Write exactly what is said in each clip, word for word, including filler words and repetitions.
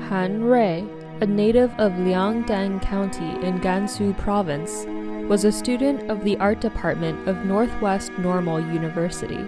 Han Rui, a native of Liangdang County in Gansu Province, was a student of the art department of Northwest Normal University.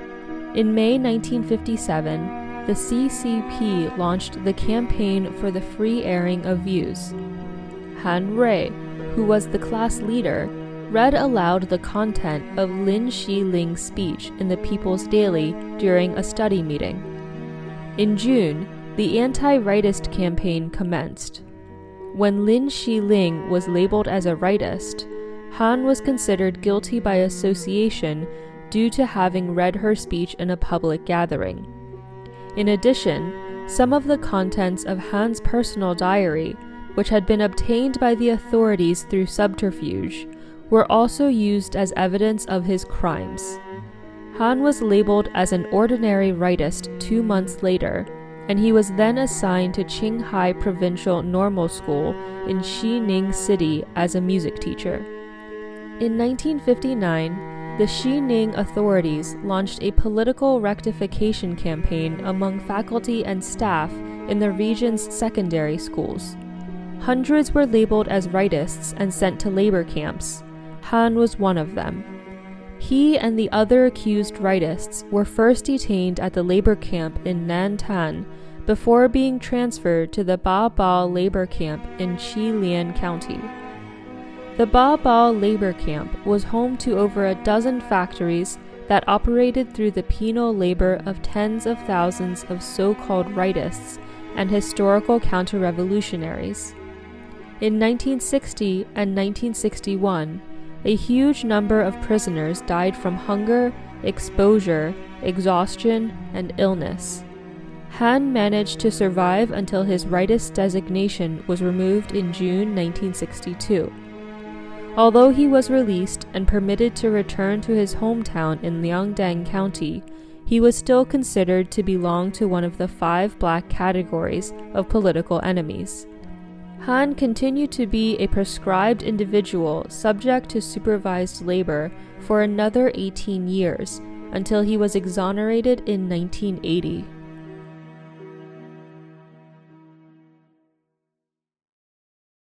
In May nineteen fifty-seven, the C C P launched the Campaign for the Free Airing of Views. Han Rui, who was the class leader, read aloud the content of Lin Xiling's speech in the People's Daily during a study meeting. In June, the anti-rightist campaign commenced. When Lin Xiling was labeled as a rightist, Han was considered guilty by association due to having read her speech in a public gathering. In addition, some of the contents of Han's personal diary, which had been obtained by the authorities through subterfuge, were also used as evidence of his crimes. Han was labeled as an ordinary rightist two months later, and he was then assigned to Qinghai Provincial Normal School in Xining City as a music teacher. In nineteen fifty-nine, the Xining authorities launched a political rectification campaign among faculty and staff in the region's secondary schools. Hundreds were labeled as rightists and sent to labor camps. Han was one of them. He and the other accused rightists were first detained at the labor camp in Nantan before being transferred to the Babao labor camp in Qilian County. The Babao labor camp was home to over a dozen factories that operated through the penal labor of tens of thousands of so-called rightists and historical counter-revolutionaries. In nineteen sixty and nineteen sixty-one, a huge number of prisoners died from hunger, exposure, exhaustion, and illness. Han managed to survive until his rightist designation was removed in June nineteen sixty-two. Although he was released and permitted to return to his hometown in Liangdang County, he was still considered to belong to one of the five black categories of political enemies. Han continued to be a proscribed individual subject to supervised labor for another eighteen years, until he was exonerated in nineteen eighty.